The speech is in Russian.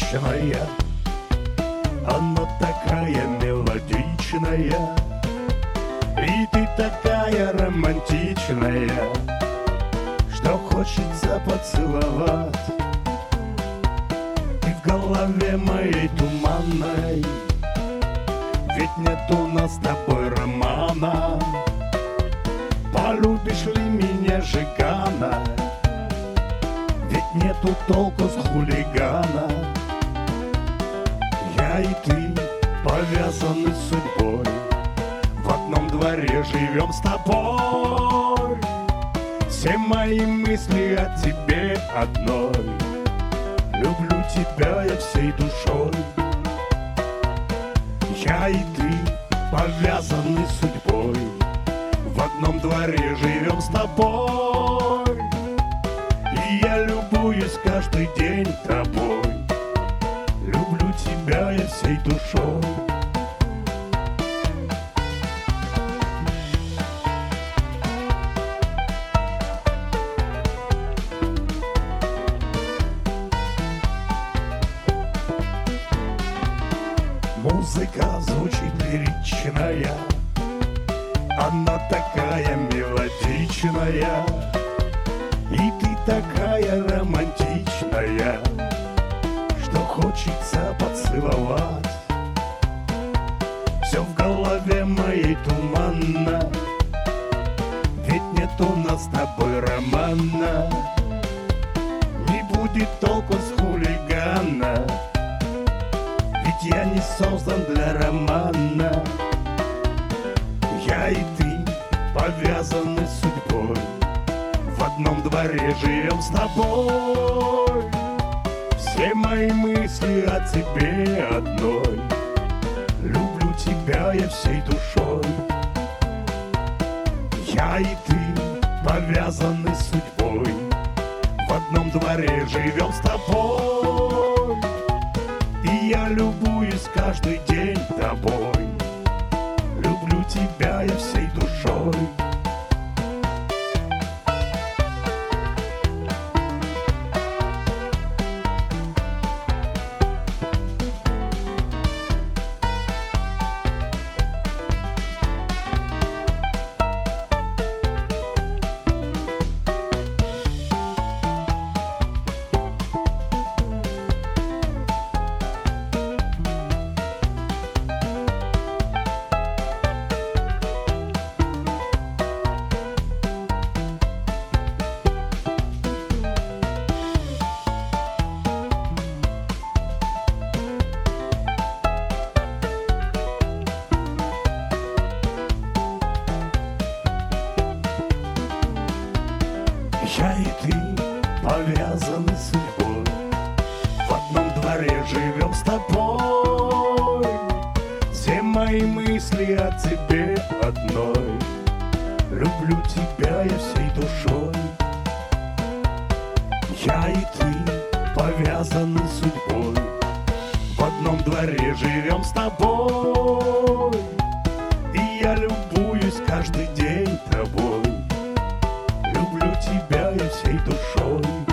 мелодичная, она такая мелодичная, и ты такая романтичная, что хочется поцеловать. Ты в голове моей туманной, ведь нет у нас с тобой романа. Полюбишь ли меня, жигана? Ведь нету толку с хулигана. Я и ты повязаны судьбой, в одном дворе живем с тобой. Все мои мысли о тебе одной, люблю тебя я всей душой. Я и ты повязаны судьбой, в одном дворе живем с тобой. И я любуюсь каждый день тобой, люблю тебя я всей душой. Музыка звучит лиричная, она такая мелодичная, и ты такая романтичная, что хочется поцеловать. Все в голове моей туманно, ведь нет у нас с тобой романа. Не будет толку с хулигана, ведь я не создан для романа. Я и ты повязаны судьбой, в одном дворе живем с тобой. Все мои мысли о тебе одной, люблю тебя я всей душой. Я и ты повязаны судьбой, в одном дворе живем с тобой. И я любуюсь каждый день тобой, люблю тебя я всей душой. Я и ты повязаны судьбой, в одном дворе живем с тобой. Все мои мысли о тебе одной, люблю тебя я всей душой. Я и ты повязаны судьбой, в одном дворе живем с тобой. И я любуюсь каждый день тобой, люблю тебя я всей душой.